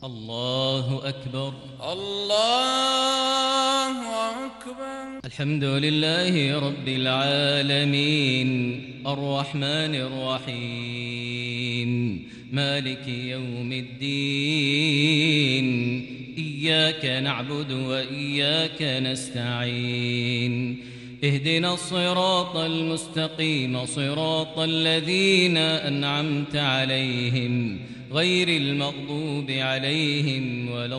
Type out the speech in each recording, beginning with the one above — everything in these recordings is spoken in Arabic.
الله أكبر الله أكبر. الحمد لله رب العالمين الرحمن الرحيم مالك يوم الدين إياك نعبد وإياك نستعين اهدنا الصراط المستقيم صراط الذين أنعمت عليهم غير المغضوب عليهم ولا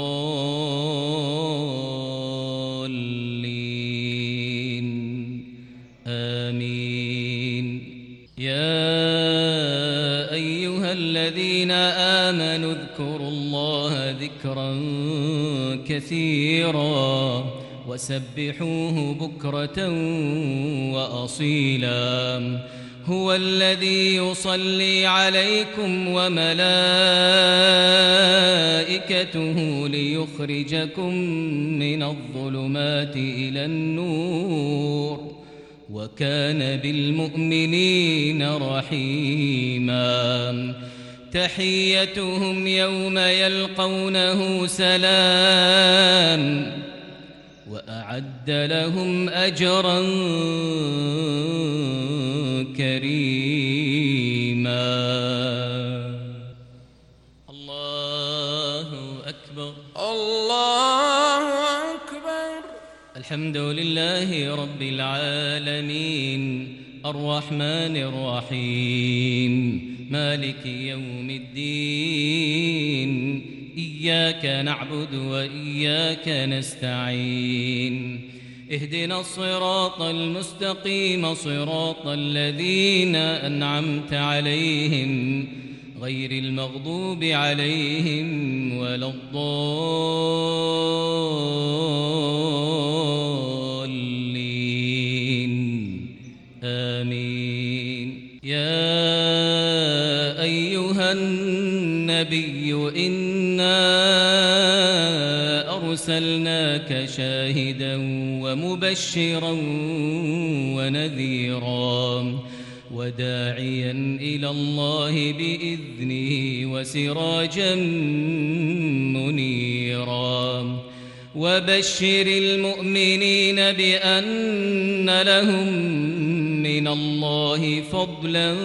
الضالين آمين. يا أيها الذين آمنوا اذكروا الله ذكرا كثيرا وسبحوه بكرة وأصيلا هو الذي يصلي عليكم وملائكته ليخرجكم من الظلمات إلى النور وكان بالمؤمنين رحيما تحيتهم يوم يلقونه سلام وأعد لهم أجرا كريما. الله أكبر الله أكبر. الحمد لله رب العالمين الرحمن الرحيم مالك يوم الدين إياك نعبد وإياك نستعين اهدنا الصراط المستقيم صراط الذين أنعمت عليهم غير المغضوب عليهم ولا الضالين آمين. يا أيها النبي إنا أرسلناك شاهدا ومبشرا ونذيرا وداعيا إلى الله بإذنه وسراجا منيرا وبشر المؤمنين بأن لهم من الله فضلا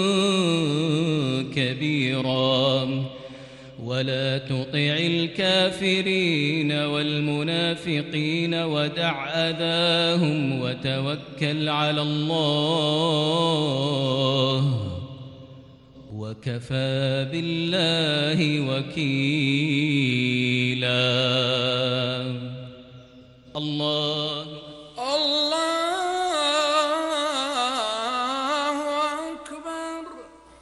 كبيرا ولا تطع الكافرين والمنافقين ودع أذاهم وتوكل على الله وكفى بالله وكيلا. الله